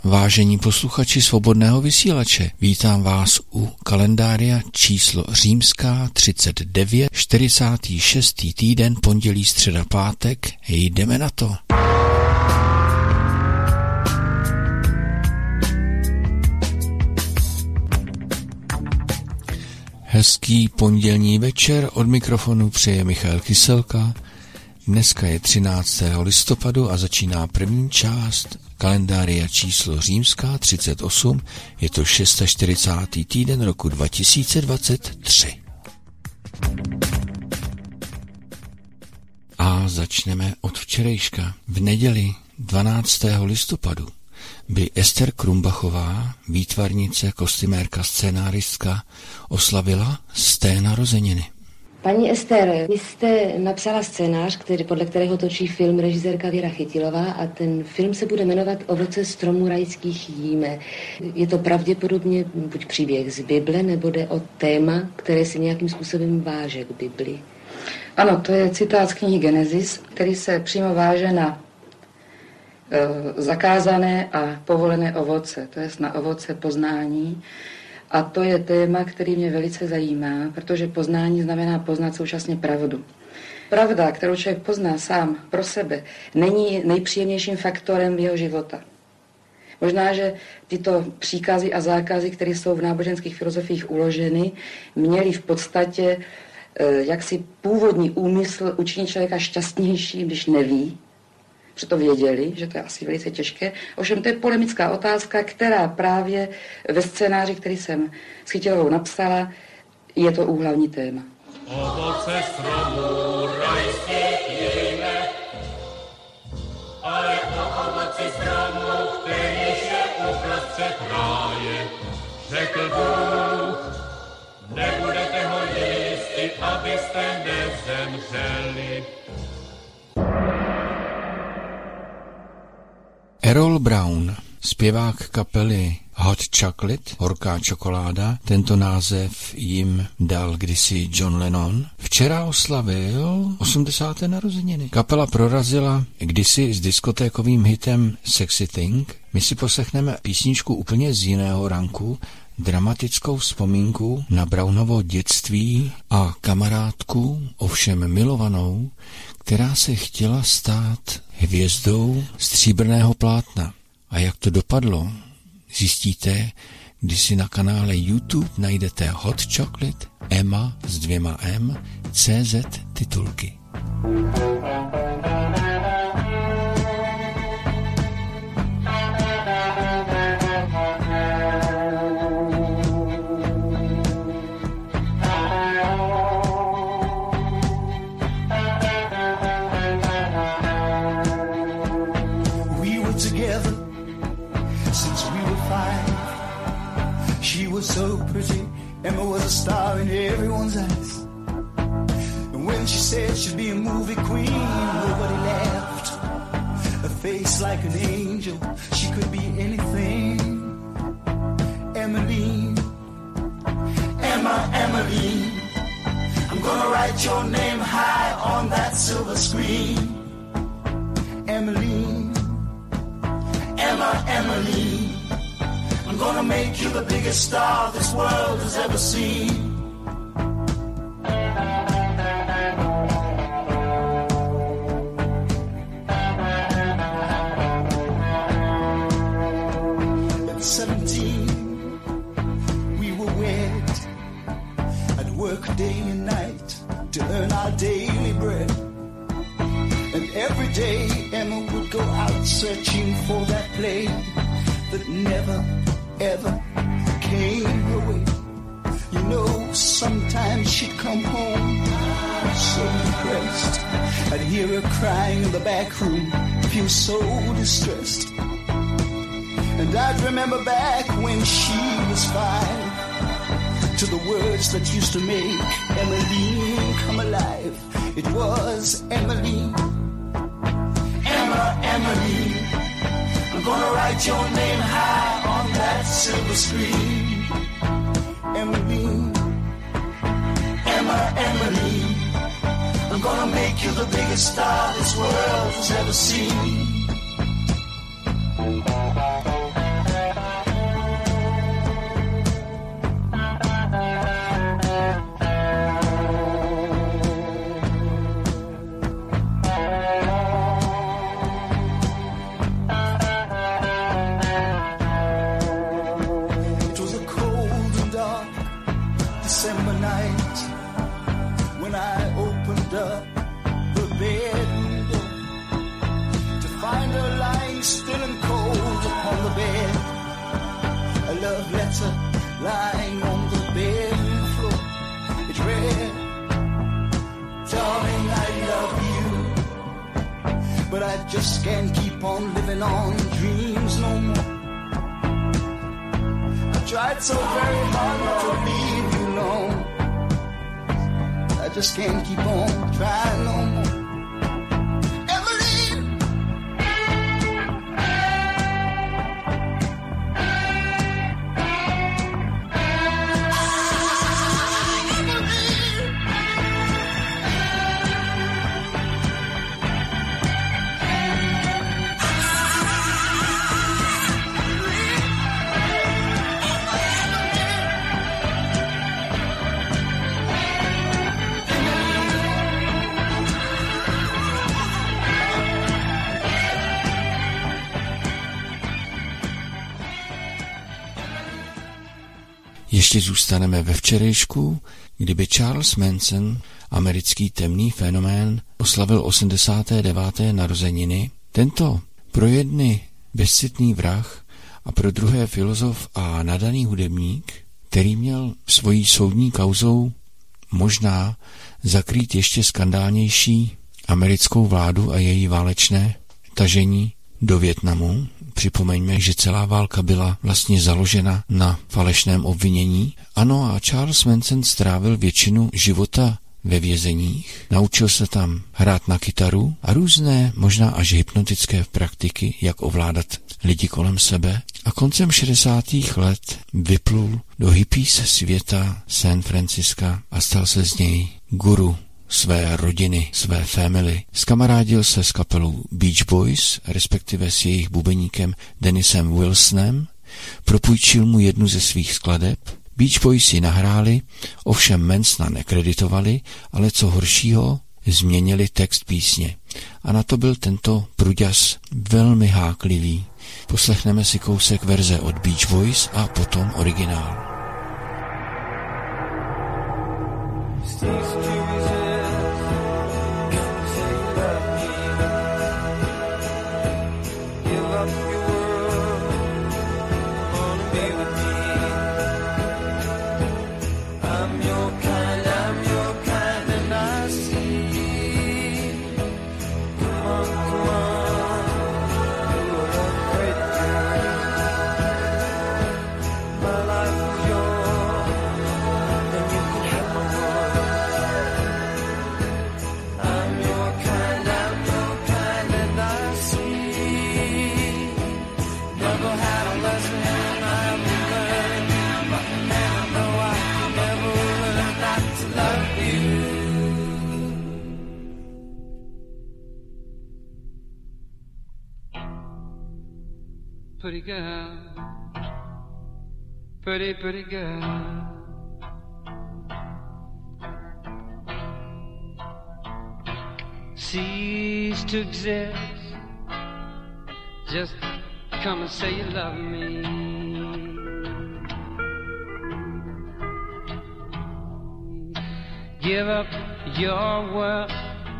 Vážení posluchači Svobodného vysílače, vítám vás u kalendária číslo římská 39, 46. týden, pondělí, středa, pátek. Jdeme na to. Hezký pondělní večer, od mikrofonu přeje Michal Kyselka. Dneska je 13. listopadu a začíná první část kalendária číslo římská 38, je to 46. týden roku 2023. A začneme od včerejška. V neděli 12. listopadu by Ester Krumbachová, výtvarnice, kostymérka, scénáristka, oslavila 100. narozeniny. Paní Ester, vy jste napsala scénář, podle kterého točí film režisérka Věra Chytilová a ten film se bude jmenovat Ovoce stromů rajských jíme. Je to pravděpodobně buď příběh z Bible, nebo jde o téma, které se nějakým způsobem váže k Bibli? Ano, to je citát z knihy Genesis, který se přímo váže na zakázané a povolené ovoce, to je na ovoce poznání. A to je téma, který mě velice zajímá, protože poznání znamená poznat současně pravdu. Pravda, kterou člověk pozná sám pro sebe, není nejpříjemnějším faktorem jeho života. Možná, že tyto příkazy a zákazy, které jsou v náboženských filozofiích uloženy, měly v podstatě jaksi původní úmysl učinit člověka šťastnějším, když neví, že to věděli, že to je asi velice těžké. Ovšem to je polemická otázka, která právě ve scénáři, který jsem s Chytilovou napsala, je to úhlavní téma. Ovoce stromů rajských jíme, ale o ovoci stromu, kterýž je uprostřed ráje, řekl Bůh, nebudete ho jíst, abyste nezemřeli. Errol Brown, zpěvák kapely Hot Chocolate, horká čokoláda, tento název jim dal kdysi John Lennon, včera oslavil 80. narozeniny. Kapela prorazila kdysi s diskotékovým hitem Sexy Thing. My si poslechneme písničku úplně z jiného ranku, dramatickou vzpomínku na Brownovo dětství a kamarádku, ovšem milovanou, která se chtěla stát hvězdou stříbrného plátna. A jak to dopadlo, zjistíte, když si na kanále YouTube najdete Hot Chocolate, Emma s 2 M, CZ titulky. So pretty, Emma was a star in everyone's eyes. And when she said she'd be a movie queen, nobody laughed. A face like an angel, she could be anything. Emmeline, Emmeline, I'm gonna write your name high on that silver screen. Emmeline, Emmeline, I'm gonna make you the biggest star this world has ever seen. At 17, we were wed. I'd work day and night to earn our daily bread. And every day Emma would go out searching for that play that never ever came her way. You know, sometimes she'd come home so depressed. I'd hear her crying in the back room, feel so distressed. And I'd remember back when she was 5, to the words that used to make Emmeline come alive. It was Emmeline, Emmeline, I'm gonna write your name high on that silver screen. Emmeline, Emmeline, I'm gonna make you the biggest star this world has ever seen. lying on the bedroom floor. It read, darling, I love you, but I just can't keep on living on dreams no more. I tried so very hard not to leave you alone. I just can't keep on trying no more. Ještě zůstaneme ve včerejšku, kdyby Charles Manson, americký temný fenomén, oslavil 89. narozeniny. Tento pro jedny bezcitný vrah a pro druhé filozof a nadaný hudebník, který měl svojí soudní kauzou možná zakrýt ještě skandálnější americkou vládu a její válečné tažení do Vietnamu. Připomeňme, že celá válka byla vlastně založena na falešném obvinění. Ano, a Charles Manson strávil většinu života ve vězeních, naučil se tam hrát na kytaru a různé, možná až hypnotické praktiky, jak ovládat lidi kolem sebe. A koncem 60. let vyplul do hippies světa San Franciska a stal se z něj guru své rodiny, své family. Zkamarádil se s kapelou Beach Boys, respektive s jejich bubeníkem Dennisem Wilsonem, propůjčil mu jednu ze svých skladeb. Beach Boys ji nahráli, ovšem Mansona nekreditovali, ale co horšího, změnili text písně. A na to byl tento pruďas velmi háklivý. Poslechneme si kousek verze od Beach Boys a potom originál. Pretty girl, pretty girl. Cease to exist. Just come and say you love me. Give up your world.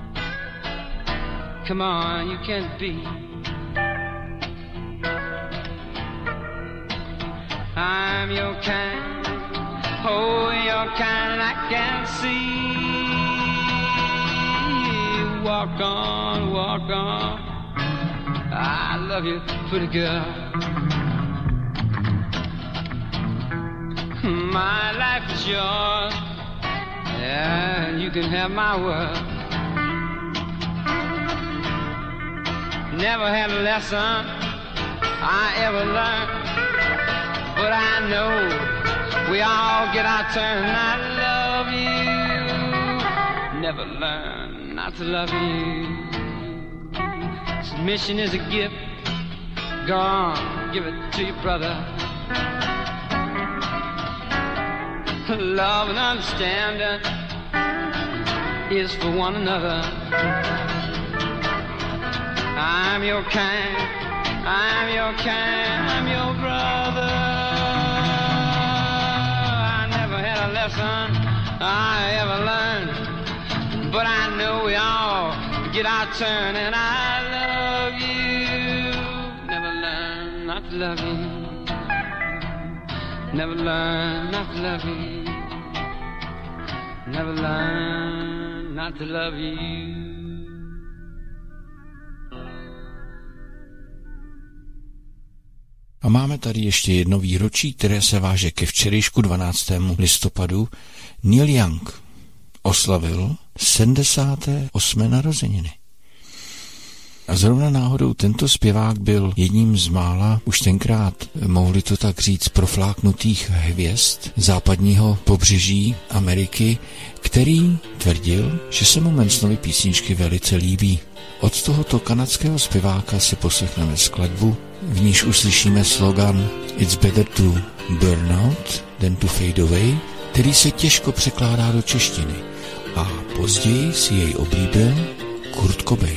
Come on, you can't beat. I'm your kind, oh, your kind I can see. Walk on, I love you, pretty girl. My life is yours, yeah, you can have my world. Never had a lesson I ever learned, but I know we all get our turn. I love you, never learn not to love you. Submission is a gift, go on, give it to your brother. Love and understanding is for one another. I'm your kind, I'm your kind, I'm your brother. I never had a lesson I ever learned, but I know we all get our turn, and I love you. Never learn not to love you. Never learn not to love you. Never learn not to love you. A máme tady ještě jedno výročí, které se váže ke včerejšku 12. listopadu. Neil Young oslavil 78. narozeniny. A zrovna náhodou tento zpěvák byl jedním z mála, už tenkrát mohli to tak říct, profláknutých hvězd západního pobřeží Ameriky, který tvrdil, že se mu Mansonovy písničky velice líbí. Od tohoto kanadského zpěváka si poslechneme skladbu, v níž uslyšíme slogan It's better to burn out than to fade away, který se těžko překládá do češtiny. A později si jej oblíbil Kurt Cobain.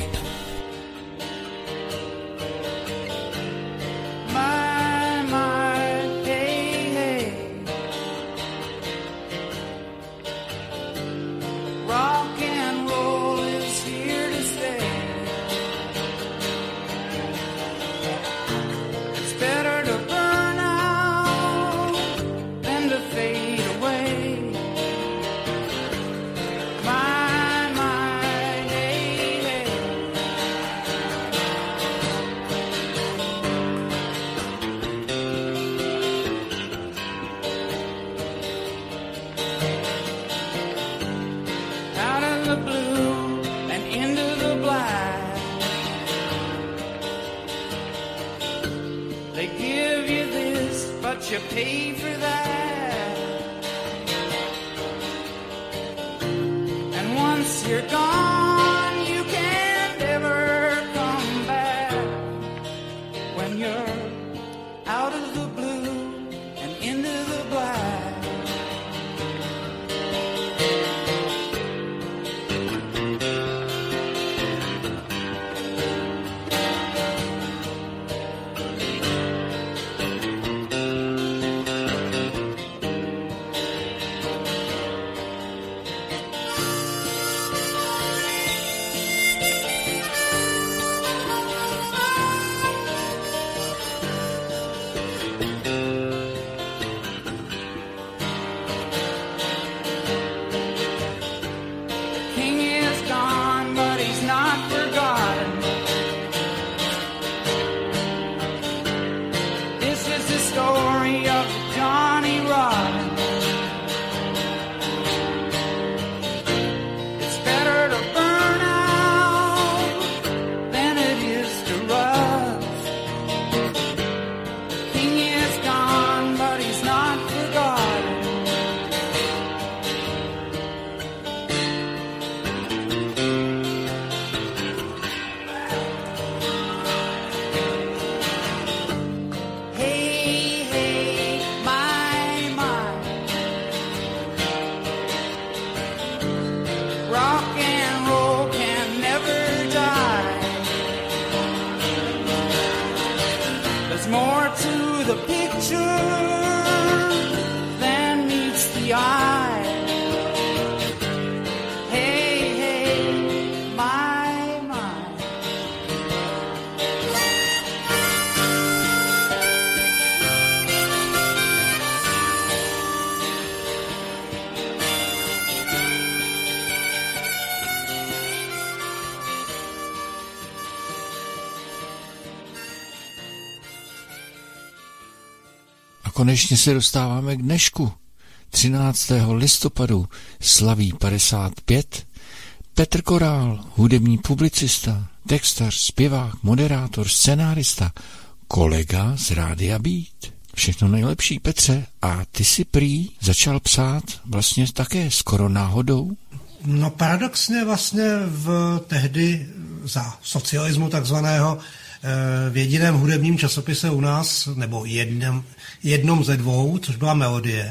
You pay for that, and once you're gone, you can't ever come back. When you're out of the blue and into the black. Konečně se dostáváme k dnešku. 13. listopadu slaví 55. Petr Korál, hudební publicista, textař, zpěvák, moderátor, scenárista, kolega z Rádia Beat. Všechno nejlepší, Petře. A ty si prý začal psát vlastně také skoro náhodou? No paradoxně vlastně tehdy za socialismu takzvaného v jediném hudebním časopise u nás, nebo jednom ze dvou, což byla Melodie,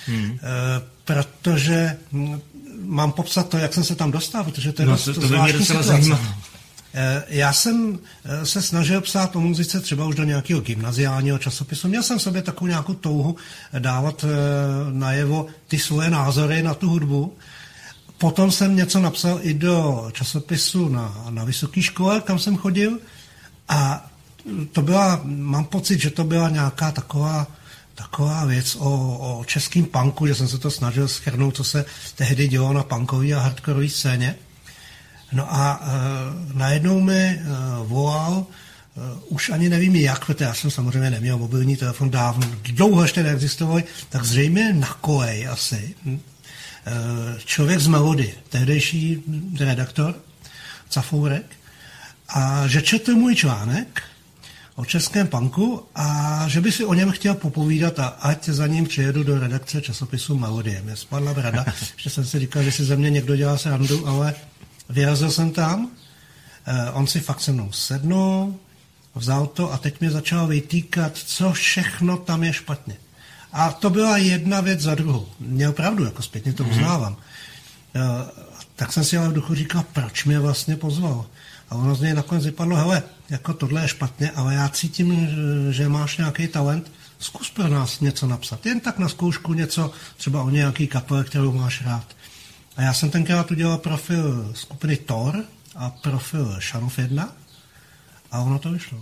protože mám popsat to, jak jsem se tam dostal, protože to je dost zvláštní situace. Já jsem se snažil psát o muzice třeba už do nějakého gymnaziálního časopisu. Měl jsem v sobě takovou nějakou touhu dávat najevo ty svoje názory na tu hudbu. Potom jsem něco napsal i do časopisu na vysoké škole, kam jsem chodil. A to byla, mám pocit, že to byla nějaká taková taková věc o českým punku, že jsem se to snažil shrnout, co se tehdy dělo na punkové a hardkorové scéně. No a najednou mi volal, už ani nevím jak, protože já jsem samozřejmě neměl mobilní telefon dávno, dlouho ještě neexistoval, tak zřejmě na kolej asi. Člověk z Melody, tehdejší redaktor, Cafourek, a že četl můj článek o českém punku a že by si o něm chtěl popovídat a ať za ním přijedu do redakce časopisu Melodie. Mě spadla brada, že jsem si říkal, že si ze mě někdo dělá srandu, ale vyrazil jsem tam, on si fakt se mnou sednul, vzal to a teď mě začal vytýkat, co všechno tam je špatně. A to byla jedna věc za druhou. Měl pravdu, jako zpětně to uznávám. Tak jsem si ale v duchu říkal, proč mě vlastně pozval. A ono z něj nakonec vypadlo, hele, jako tohle je špatně, ale já cítím, že máš nějaký talent, zkus pro nás něco napsat. Jen tak na zkoušku něco, třeba o nějaký kapele, kterou máš rád. A já jsem tenkrát udělal profil skupiny Thor a profil Šanov 1 a ono to vyšlo.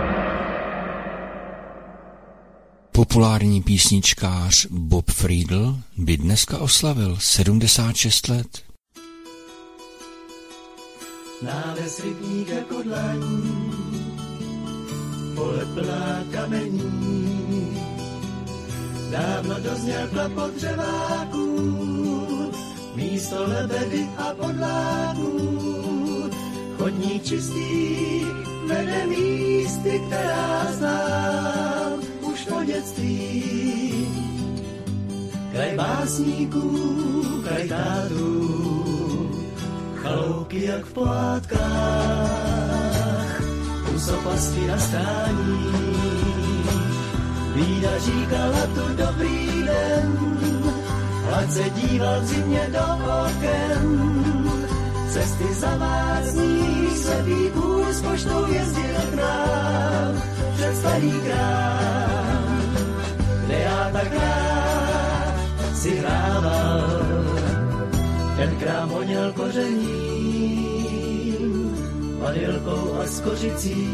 Populární písničkář Bob Friedl by dneska oslavil 76 let. Náves rybník jako dlaní, pole plná kamení. Dávno dozněl klapot dřeváků, místo lebedy a podláků. Chodník čistý vede místy, která znám už to dětství. Kraj básníků, kraj tátů, chaloupky jak v pohádkách, úsopasti na stání. Bída říkala tu dobrý den, hlad se díval zimně do oken. Cesty zavázní, slepý kůň s poštou jezdil k nám před starý krám, kde já tak rád si hrával. Ten krám voněl kořením, vanilkou a skořicí.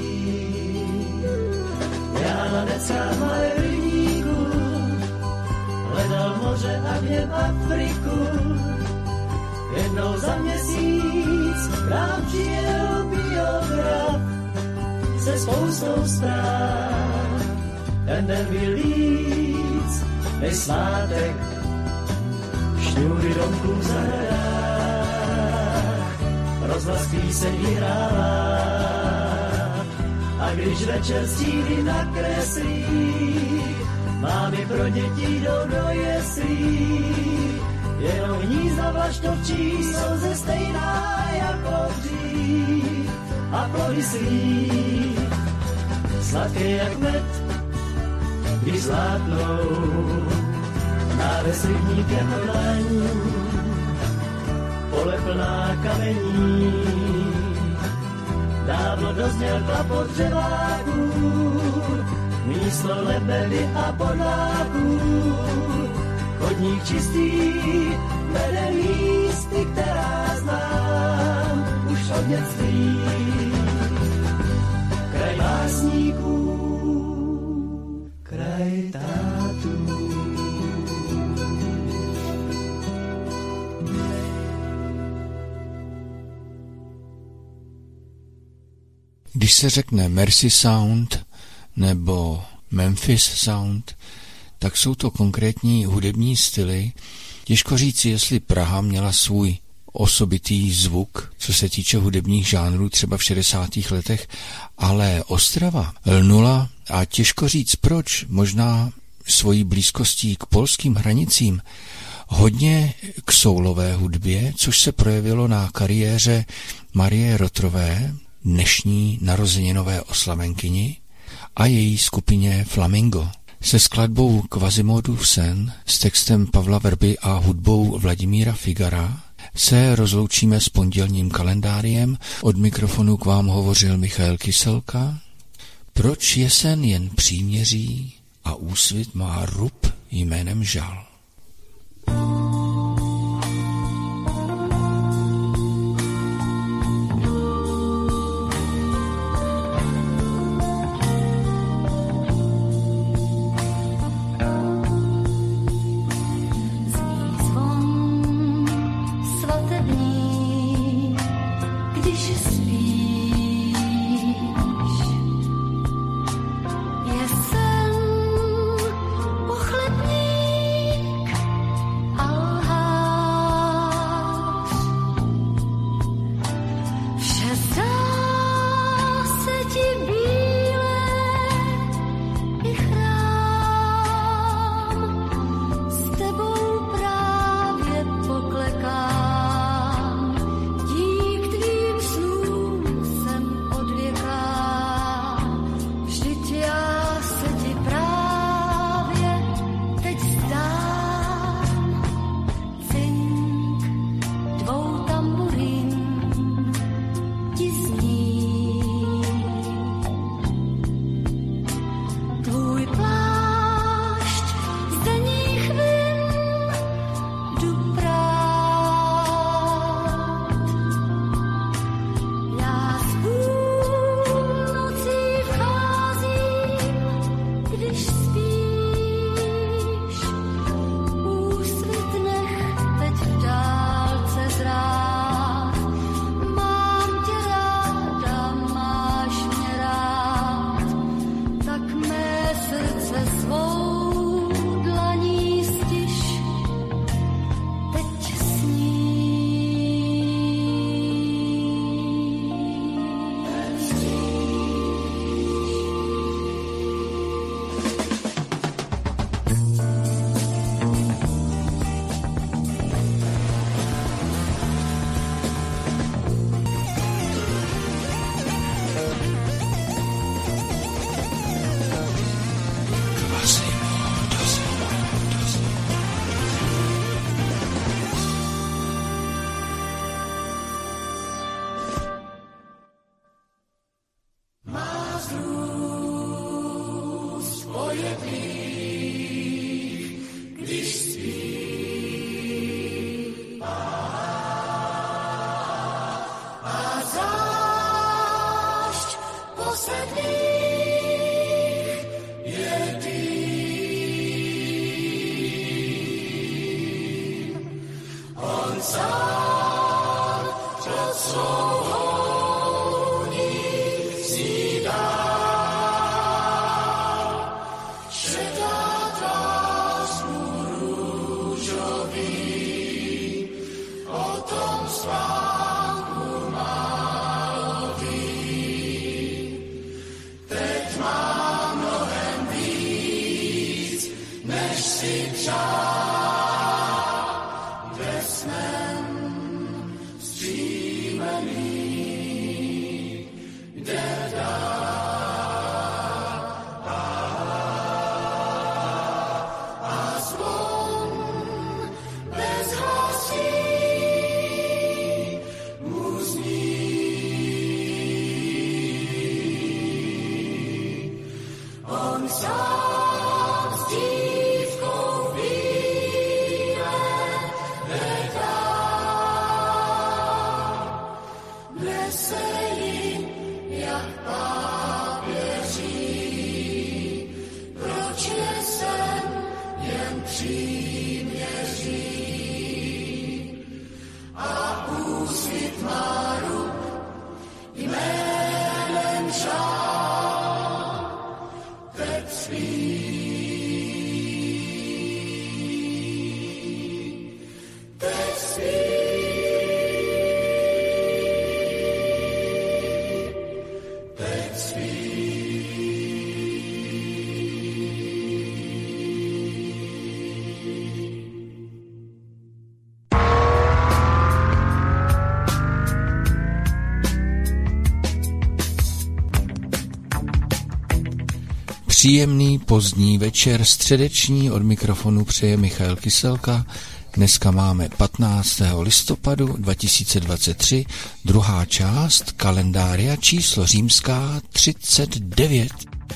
Já na necám v rybníku hledal moře a v něm Afriku. Jednou za měsíc nám přijel biograf se spoustou zpráv. Ten den byl víc než svátek, šňůry domků v zahradách, rozhlas píseň vyhrává. A když večer stíny nakreslí, mámy pro děti jdou do jeslí. Jenom hnízda vlaštovčí jsou ze stejná jako dřív a plody slív, sladké jak med, když zlátnou. Náves rybník jako dlaň, pole plná kamení. Dávno dozněl klapot dřeváků, místo lebedy a podláků. Chodník čistý vede místy, která znám už od dětství. Kraj básníků, kraj tátů. Když se řekne Mercy Sound nebo Memphis Sound, tak jsou to konkrétní hudební styly. Těžko říct, jestli Praha měla svůj osobitý zvuk, co se týče hudebních žánrů třeba v 60. letech, ale Ostrava lnula a těžko říct proč, možná svojí blízkostí k polským hranicím, hodně k soulové hudbě, což se projevilo na kariéře Marie Rotrové, dnešní narozeninové oslavenkyni, a její skupině Flamingo. Se skladbou Quasimodův sen s textem Pavla Verby a hudbou Vladimíra Figara se rozloučíme s pondělním kalendáriem. Od mikrofonu k vám hovořil Michael Kyselka. Proč jesen jen příměří a úsvit má rub jménem žal? Příjemný pozdní večer, středeční, od mikrofonu přeje Michal Kyselka. Dneska máme 15. listopadu 2023, druhá část kalendária, číslo římská 39.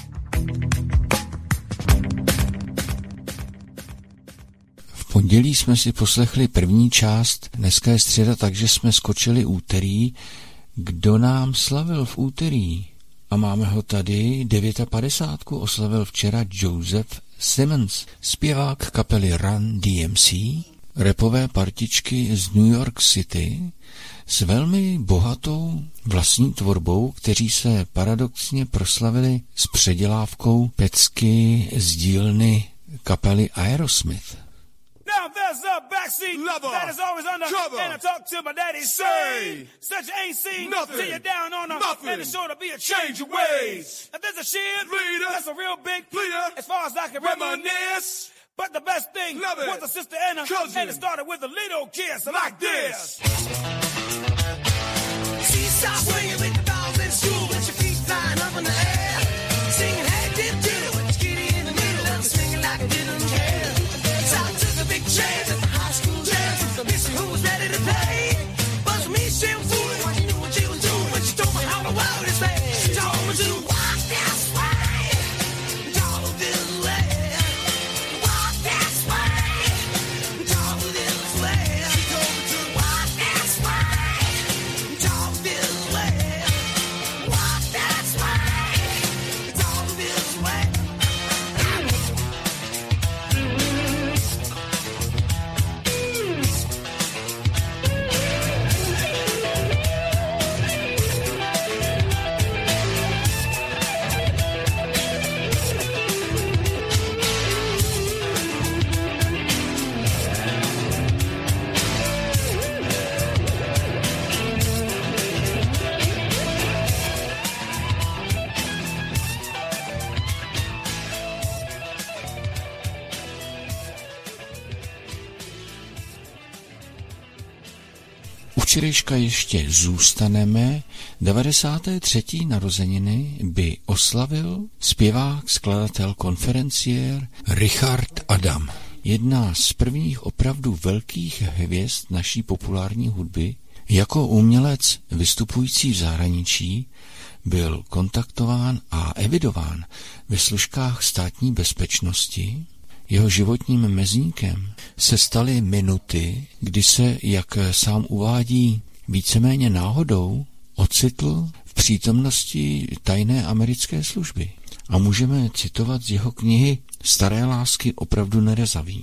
V pondělí jsme si poslechli první část, dneska je středa, takže jsme skočili úterý. Kdo nám slavil v úterý? A máme ho tady, 59. oslavil včera Joseph Simmons, zpěvák kapely Run DMC, rapové partičky z New York City s velmi bohatou vlastní tvorbou, kteří se paradoxně proslavili s předělávkou pecky z dílny kapely Aerosmith. Now there's a backseat lover that is always under cover. And I talk to my daddy, say, such you ain't seen nothing till you're down on her. Nothing. And it's sure to be a change of ways. And there's a shit leader that's a real big pleader as far as I can reminisce. But the best thing was a sister and a cousin. And it started with a little kiss like this. Seesaw swinging with the dolls in school with your feet flying up in the air. Singing hey did diddle with your kitty in the middle and swinging like I didn't care. Big chance at the high school dance with the missing who was ready to play. But for me, she was fooling when she knew what she was doing. When she told me how the world is made. She told me to walk this way, talk this way, walk this way, talk this way. She told me to walk this way, talk this way, walk this way, talk this way. Včerejška ještě zůstaneme. 93. narozeniny by oslavil zpěvák, skladatel, konferenciér Richard Adam. Jedna z prvních opravdu velkých hvězd naší populární hudby. Jako umělec vystupující v zahraničí byl kontaktován a evidován ve složkách státní bezpečnosti. Jeho životním mezníkem se staly minuty, kdy se, jak sám uvádí, víceméně náhodou ocitl v přítomnosti tajné americké služby. A můžeme citovat z jeho knihy Staré lásky opravdu nerezaví.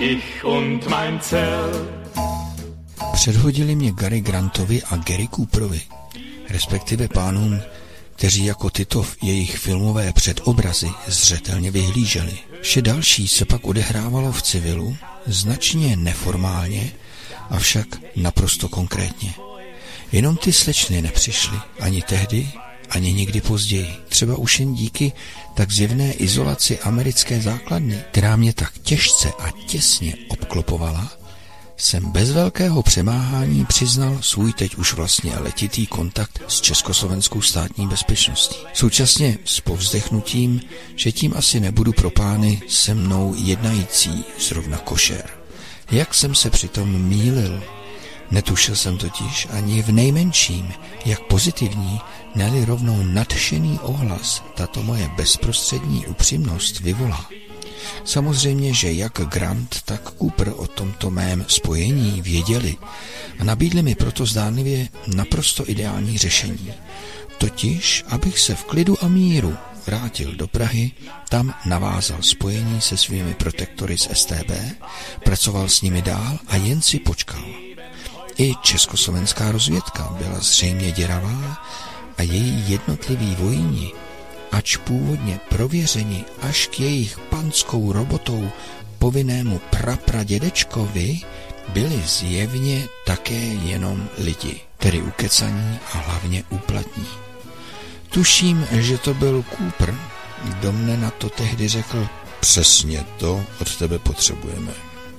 ich und mein Zelt. Předhodili mě Gary Grantovi a Gary Cooperovi, respektive pánům, kteří jako tyto jejich filmové předobrazy zřetelně vyhlíželi. Vše další se pak odehrávalo v civilu, značně neformálně, avšak naprosto konkrétně. Jenom ty slečny nepřišly, ani tehdy, ani nikdy později. Třeba už jen díky tak zjevné izolaci americké základny, která mě tak těžce a těsně obklopovala, jsem bez velkého přemáhání přiznal svůj teď už vlastně letitý kontakt s československou státní bezpečností. Současně s povzdechnutím, že tím asi nebudu pro pány se mnou jednající zrovna košer. Jak jsem se přitom mýlil. Netušil jsem totiž ani v nejmenším, jak pozitivní, ne-li rovnou nadšený ohlas tato moje bezprostřední upřímnost vyvolá. Samozřejmě, že jak Grant, tak Cooper o tomto mém spojení věděli a nabídli mi proto zdánlivě naprosto ideální řešení. Totiž, abych se v klidu a míru vrátil do Prahy, tam navázal spojení se svými protektory z StB, pracoval s nimi dál a jen si počkal. I československá rozvědka byla zřejmě děravá a její jednotliví vojíni, ač původně prověřeni až k jejich panskou robotou povinnému prapradědečkovi, byli zjevně také jenom lidi, tedy ukecaní a hlavně úplatní. Tuším, že to byl Cooper, kdo mne na to tehdy řekl: přesně to od tebe potřebujeme.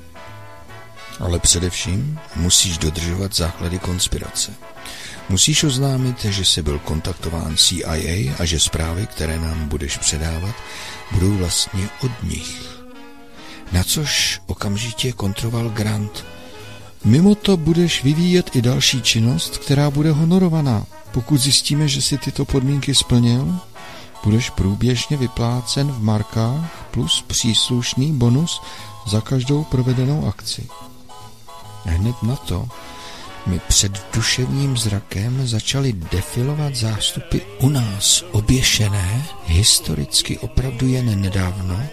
Ale především musíš dodržovat základy konspirace. Musíš oznámit, že jsi byl kontaktován CIA a že zprávy, které nám budeš předávat, budou vlastně od nich. Na což okamžitě kontroval Grant: mimo to budeš vyvíjet i další činnost, která bude honorovaná. Pokud zjistíme, že si tyto podmínky splnil, budeš průběžně vyplácen v markách plus příslušný bonus za každou provedenou akci. Hned na to mi před duševním zrakem začaly defilovat zástupy u nás oběšené, historicky opravdu jen nedávno,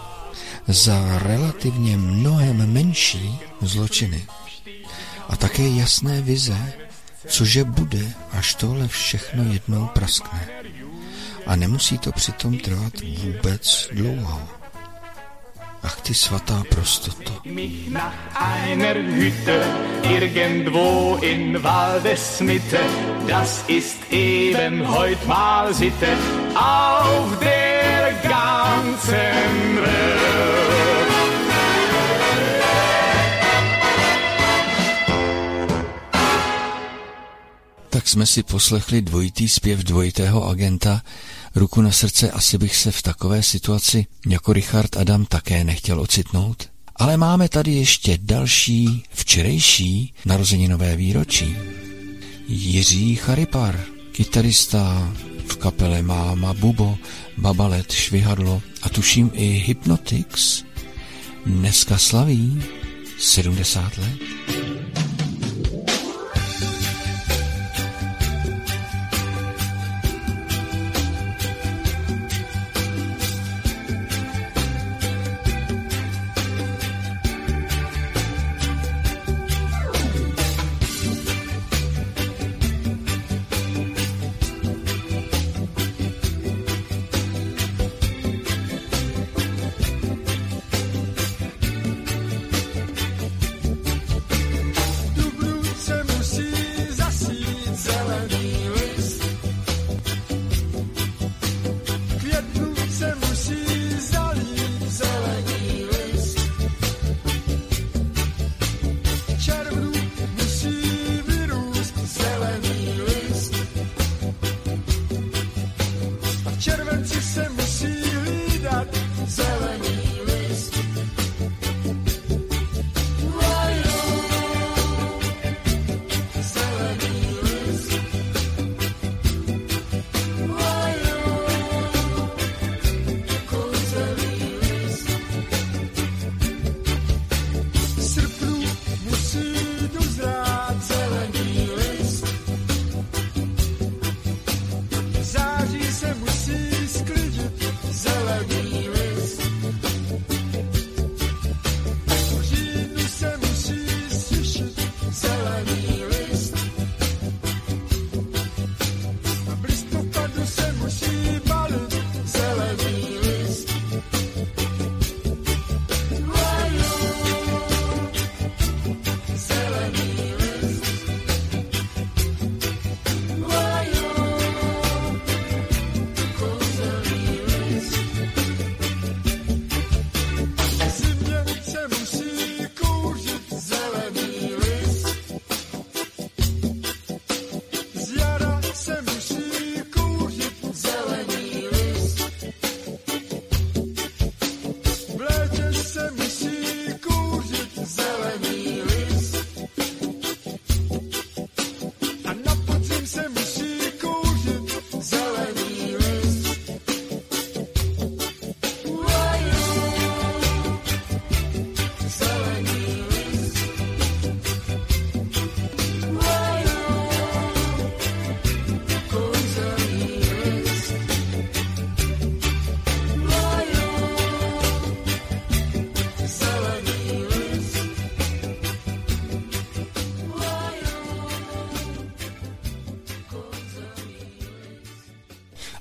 za relativně mnohem menší zločiny. A také jasné vize, cože bude, až tohle všechno jednou praskne. A nemusí to přitom trvat vůbec dlouho. Ach ty svatá prostoto. Mich nach einer Hütte irgendwo in Waldesmitte, das ist eben heut mal Sitte auf der ganzen Welt. Tak jsme si poslechli dvojitý zpěv dvojitého agenta. Ruku na srdce, asi bych se v takové situaci jako Richard Adam také nechtěl ocitnout. Ale máme tady ještě další včerejší narozeninové výročí. Jiří Charipar, kytarista v kapele Máma, Bubo, Babalet, Švihadlo a tuším i Hypnotics, dneska slaví 70 let.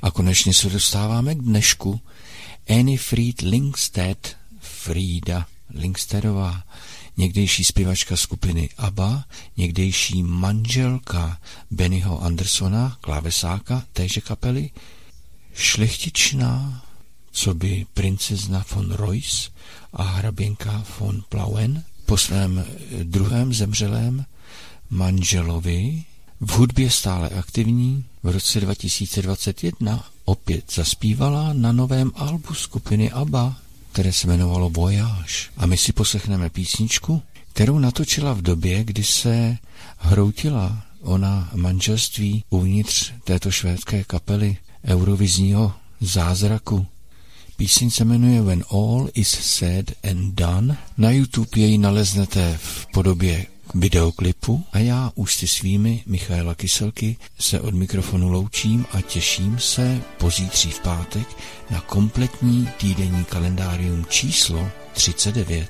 A konečně se dostáváme k dnešku. Annie Fried Lyngstedt, Frida Lyngstedtová, někdejší zpěvačka skupiny ABBA, někdejší manželka Bennyho Andersona, klávesáka téže kapely, šlechtičná, coby princezna von Reuss a hraběnka von Plauen, po svém druhém zemřelém manželovi, v hudbě stále aktivní, v roce 2021 opět zaspívala na novém albu skupiny ABBA, které se jmenovalo Voyage. A my si poslechneme písničku, kterou natočila v době, kdy se hroutila ona manželství uvnitř této švédské kapely eurovizního zázraku. Píseň se jmenuje When All Is Said and Done. Na YouTube jej naleznete v podobě videoklipu a já už si svými Michaela Kyselky se od mikrofonu loučím a těším se pozítří v pátek na kompletní týdenní kalendárium číslo 39.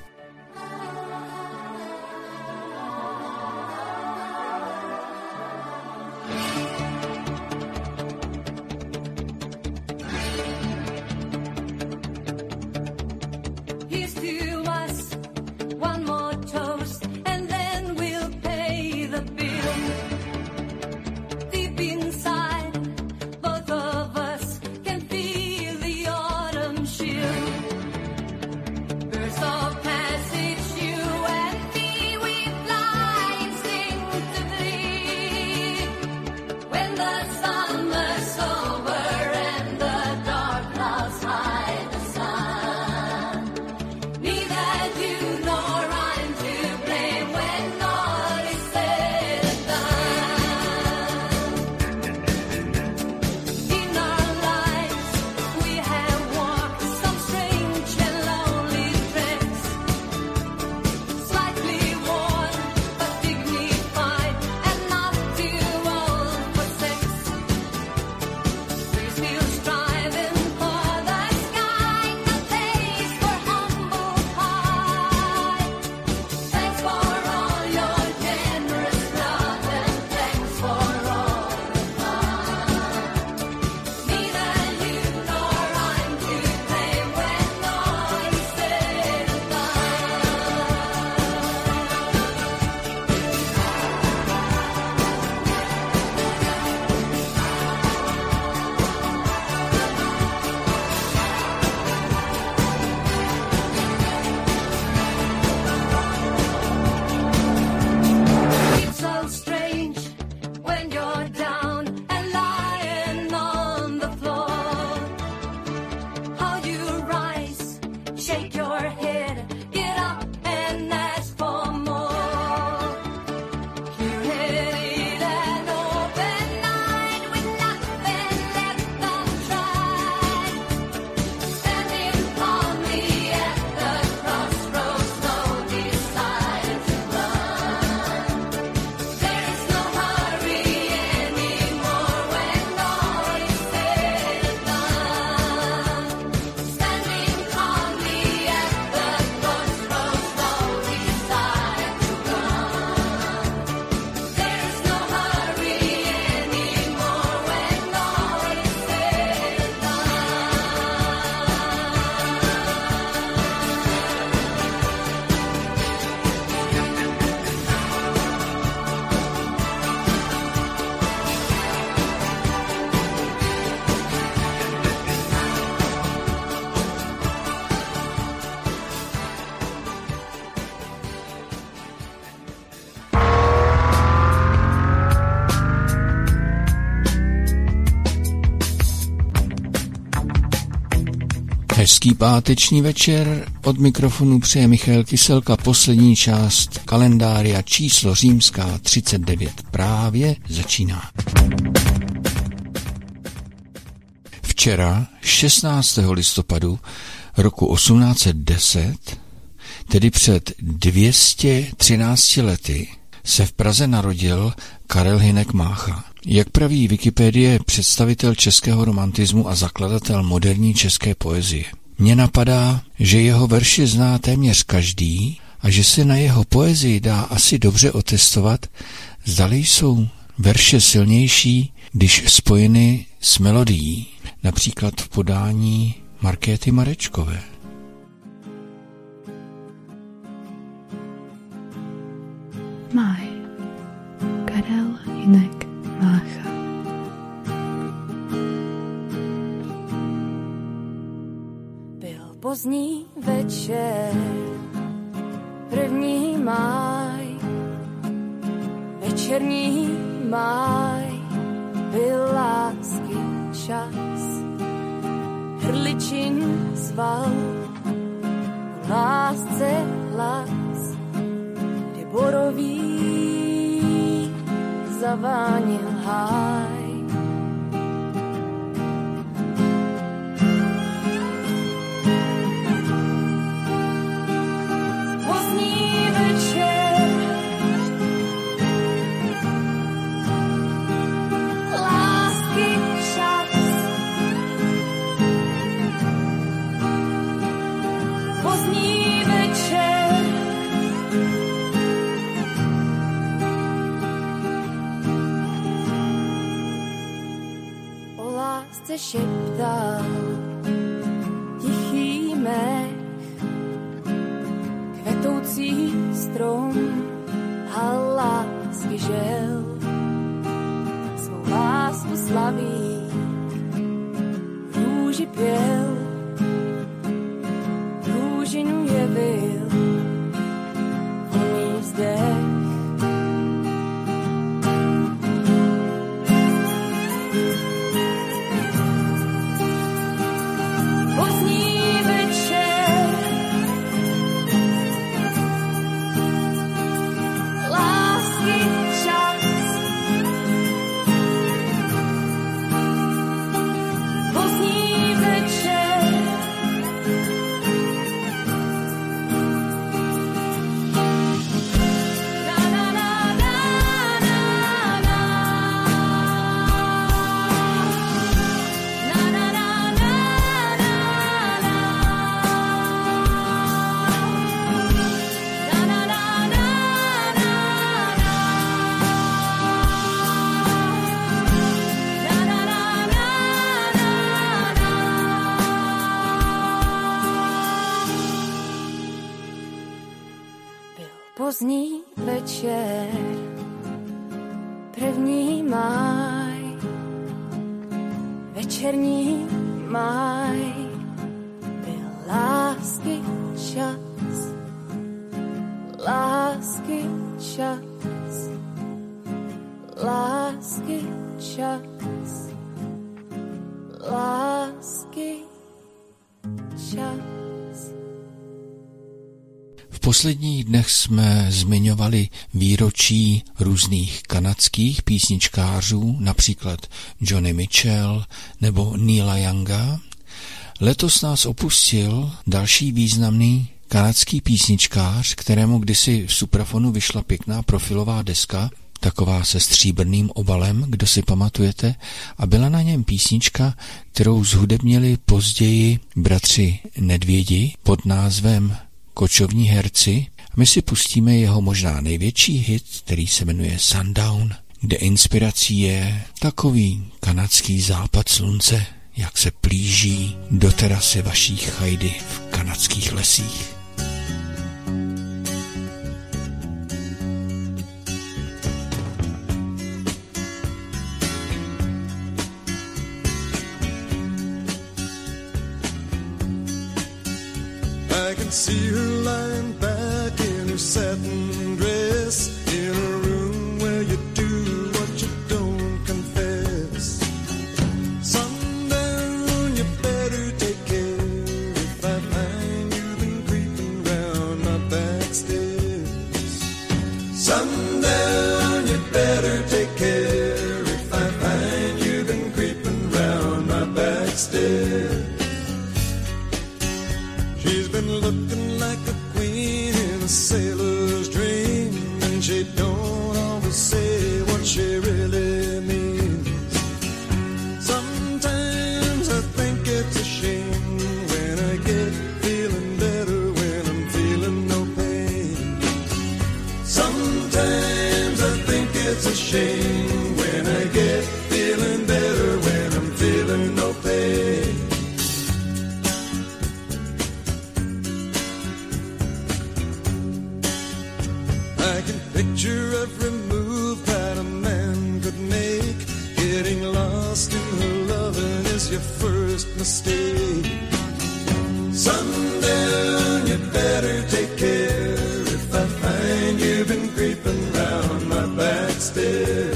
Hezký páteční večer, od mikrofonu přeje Michal Kyselka, poslední část kalendária číslo římská 39 právě začíná. Včera, 16. listopadu roku 1810, tedy před 213 lety, se v Praze narodil Karel Hynek Mácha. Jak praví Wikipedie, představitel českého romantismu a zakladatel moderní české poezie. Mně napadá, že jeho verše zná téměř každý a že se na jeho poezii dá asi dobře otestovat, zdali jsou verše silnější, když spojeny s melodií. například v podání Markéty Marečkové. Máj. Karel Hynek Vácha. Byl pozdní večer, 1. máj, večerní máj, byl lásky čas. Hrdličin zval, lásce hlas, kdy borový zavánil háj. Pozdní večer, lásky čas, pozdní večer, o lásce šeptal tichý mech, kvetoucí strom a lásky žel, svou lásku slaví, růži pěl, růžinu jevil, voní vzdech. Pozdní večer, lásky čas, pozdní večer, na na na na na na, na na na na pozdní večer, 1. máj, večerní máj, byl lásky čas, lásky čas, lásky čas, lásky čas. V posledních dnech jsme zmiňovali výročí různých kanadských písničkářů, například Joni Mitchell nebo Neila Younga. Letos nás opustil další významný kanadský písničkář, kterému kdysi v Suprafonu vyšla pěkná profilová deska, taková se stříbrným obalem, kdo si pamatujete, a byla na něm písnička, kterou zhudebnili později bratři Nedvědi pod názvem Kočovní herci. A my si pustíme jeho možná největší hit, který se jmenuje Sundown, kde inspirací je takový kanadský západ slunce, jak se plíží do terasy vaší chajdy v kanadských lesích. I can see her lying back in her satin dress in a room where you do what you don't confess. Sundown, you better take care if I find you've been creeping round my back stairs. Sundown, you better take care if I find you've been creeping round my back stairs. She's been looking like a queen in a sailor's dream, and she don't always say what she really means. Sometimes I think it's a shame when I get feeling better when I'm feeling no pain. Sometimes I think it's a shame when I get feeling better when I'm feeling no pain. was your first mistake. Sundown, you better take care if I find you've been creeping round my back stairs.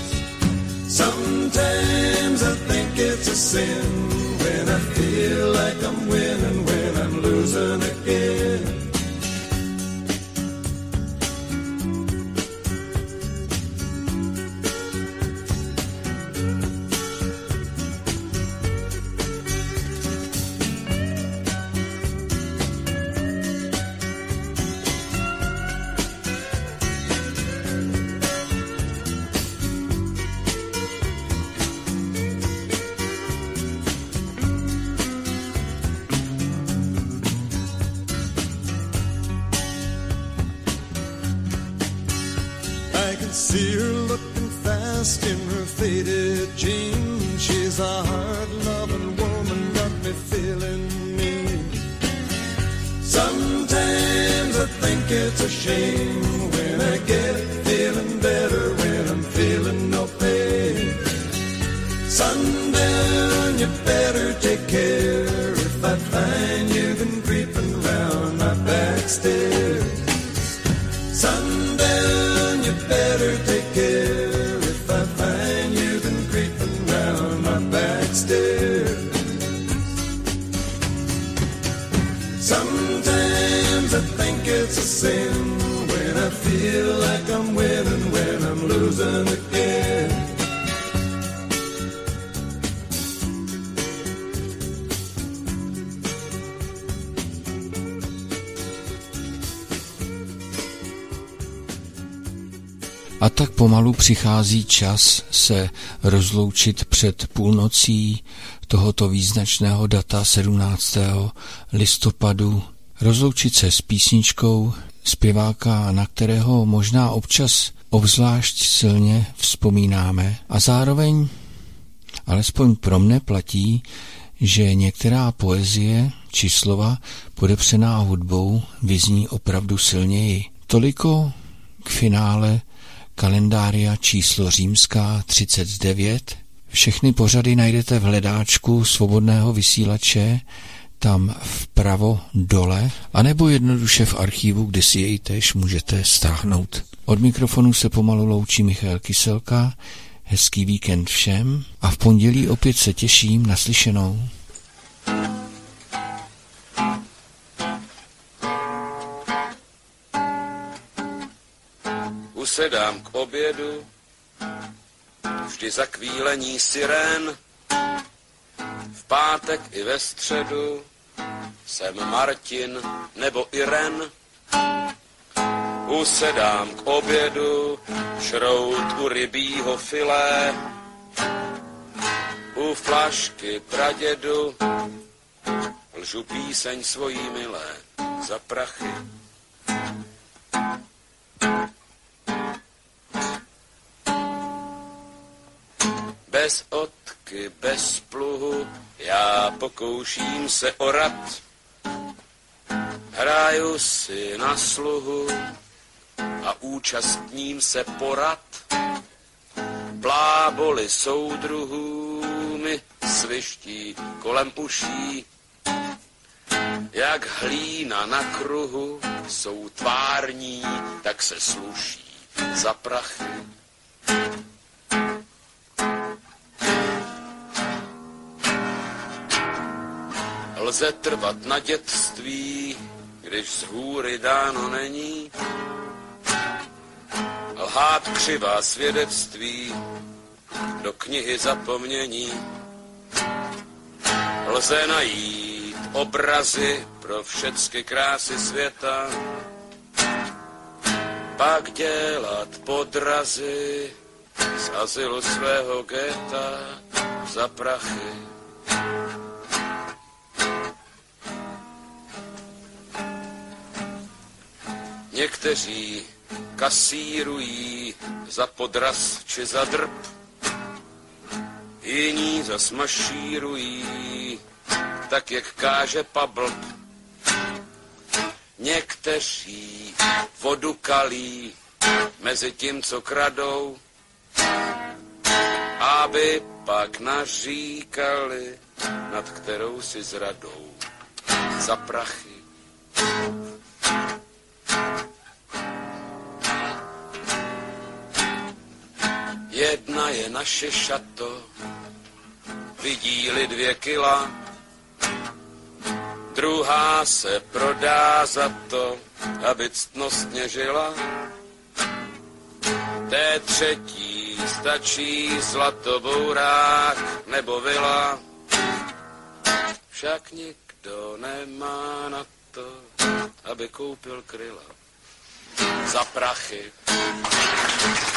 Sometimes I think it's a sin when I feel like I'm winning, when I'm losing again. See her looking fast in her faded jeans. She's a hard-loving woman, got me feeling mean. Sometimes I think it's a shame when I get feeling better, when I'm feeling no pain. Sundown, you better take care if I find you've been creeping round my back stairs. Sundown, you better take care if I find you've been creeping round my back stairs. Sometimes I think it's a sin when I feel like I'm winning, when I'm losing again. A tak pomalu přichází čas se rozloučit před půlnocí tohoto význačného data 17. listopadu. Rozloučit se s písničkou zpěváka, na kterého možná občas obzvlášť silně vzpomínáme. A zároveň, alespoň pro mne platí, že některá poezie či slova podepřená hudbou vyzní opravdu silněji. Toliko k finále kalendária číslo římská 39. Všechny pořady najdete v hledáčku svobodného vysílače, tam vpravo dole, anebo jednoduše v archivu, kde si jej též můžete stáhnout. Od mikrofonu se pomalu loučí Michal Kyselka, hezký víkend všem a v pondělí opět se těším na slyšenou. Usedám k obědu, vždy za kvílení sirén, v pátek i ve středu jsem Martin nebo Irén. Usedám k obědu, šrout u rybího filé, u flašky pradědu, lžu píseň svojí milé za prachy. Bez odky, bez pluhu, já pokouším se orat. Hraju si na sluhu a účastním se porad. Bláboli soudruhů mi sviští kolem uší. Jak hlína na kruhu jsou tvární, tak se sluší za prachy. Lze trvat na dětství, když z hůry dáno není. Lhát křivá svědectví do knihy zapomnění. Lze najít obrazy pro všechny krásy světa, pak dělat podrazy z azylu svého geta za prachy. Někteří kasírují za podraz či za drb, jiní zas mašírují, tak jak káže Pablb. Někteří vodu kalí mezi tím, co kradou, aby pak naříkali, nad kterou si s radou za prachy. Jedna je naše šato, vidí-li 2 kila, druhá se prodá za to, aby ctnostně žila. Té třetí stačí zlatobourák nebo vila, však nikdo nemá na to, aby koupil kryla za prachy.